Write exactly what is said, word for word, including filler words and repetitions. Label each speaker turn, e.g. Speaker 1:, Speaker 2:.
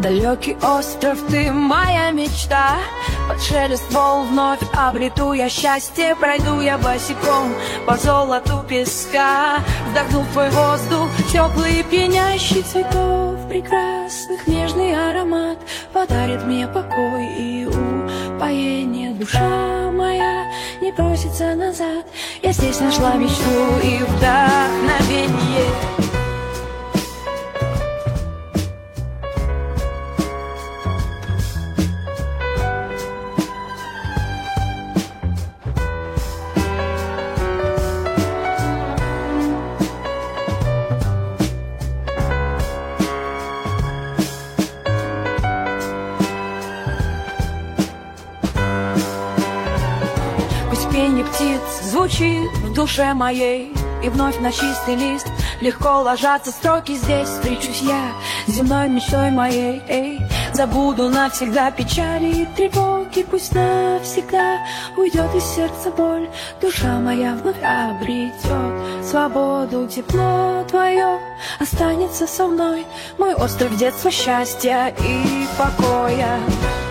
Speaker 1: Далекий остров, ты моя мечта. Под шелест волн вновь обрету я счастье. Пройду я босиком по золоту песка. Вдохнув твой воздух, теплый пьянящий цветов прекрасных, нежный аромат подарит мне покой и упоение. Душа моя не просится назад. Я здесь нашла мечту и вдохновение. Пение птиц звучит в душе моей, и вновь на чистый лист легко ложатся строки. Здесь встречусь я с земной мечтой моей. Эй, забуду навсегда печали и тревоги. Пусть навсегда уйдет из сердца боль. Душа моя вновь обретет свободу. Тепло твое останется со мной. Мой остров детства, счастья и покоя.